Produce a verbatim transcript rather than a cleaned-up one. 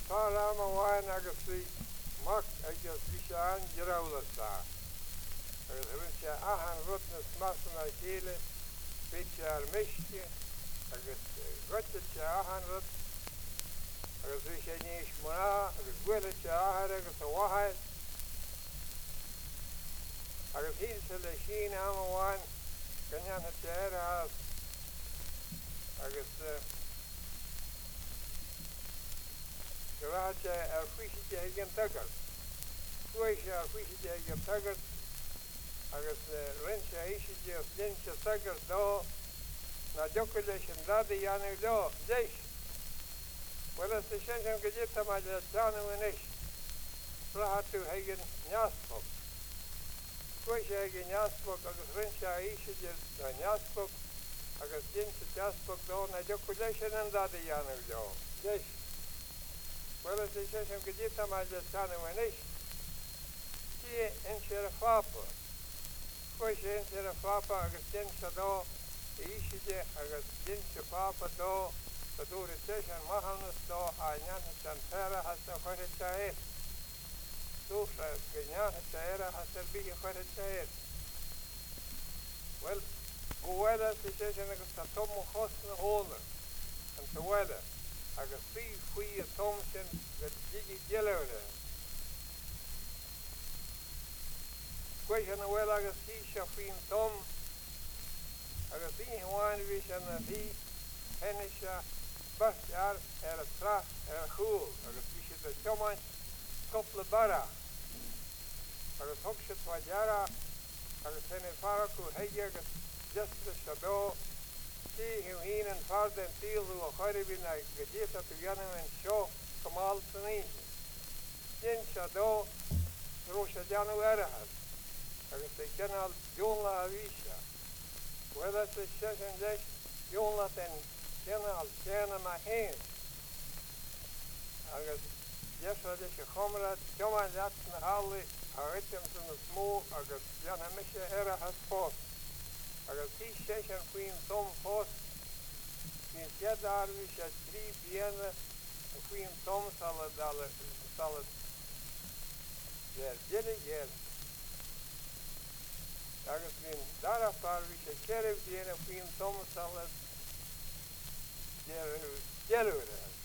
Fáram amháin agus bhí mac agus bhí sé an grálatá. Agus bhí sé ahan rud na smasan a chéile, bhí sé ar misce, agus gote sé ahan rud, agus bhí sé níos mná, agus ghuiile sé ahar agus a wahaid. Agus híl se le sin am amháin, ganneanna sé ar as, agus Gráte ar fuisiide ag an tagart. Fuaid sé ar fuisiide ag an tagart, agus rin sé éisiide os linn sé tagart dó, na deocha leis an dada dhéanú dó, deis. Well is sé sin go dtí mai le deanú inis, bratha tú ag an neaspok. Fuaid sé ag an neaspok agus rin sé éisiide na neaspok, agus linn sé neaspok dó, na deocha leis an dada dhéanú dó, deis. Well is sé sin go dtí mai le deanú inis, tí in sé a fápa. Fuaid sé in sé a fápa agus linn sé dó, éisiide agus linn sé fápa dó, go dúir sé an mahannas dó a neanna an péra has na chuir sé éir. Dúsa go neanna sé éire has ar bí chuir sé éir. Well, go bhfuile sé sin agus tá tom chos na hóla an sa bhfuile, agus bí faoi a tom sin go dtí geilehre. Fuaid sé na bhfuil agus hí se faoin tom, agus bí hamháin bhí se na bhí henne se bastar ar a trach ar a chúl, agus bhí sé de teomáint coppla bara. Agus thug sé twa deara, agus henne faracu heige agus deastra se dó, tí hiú hín an fard an tílú a chuir bhí na go dtíta tú gheanam an seo comáil san íne. Dinn se dó, ró se deanú airithas, agus é cenál dúnla a bhí se. Bhfuile sé sé sin leis dúnla den cenál céna a héin. Agus deasra leis a chomra teomáin leat na hálaí a ritim san na smó agus deanna mise airithas fós. Agus hí sé sin faoin tom fós, hín siadar bhí sé trí bliana a faoin tom salad salad déir déile géir. Agus hín darafar bhí sé ceirh bliana a faoin tom salad déir geilúire.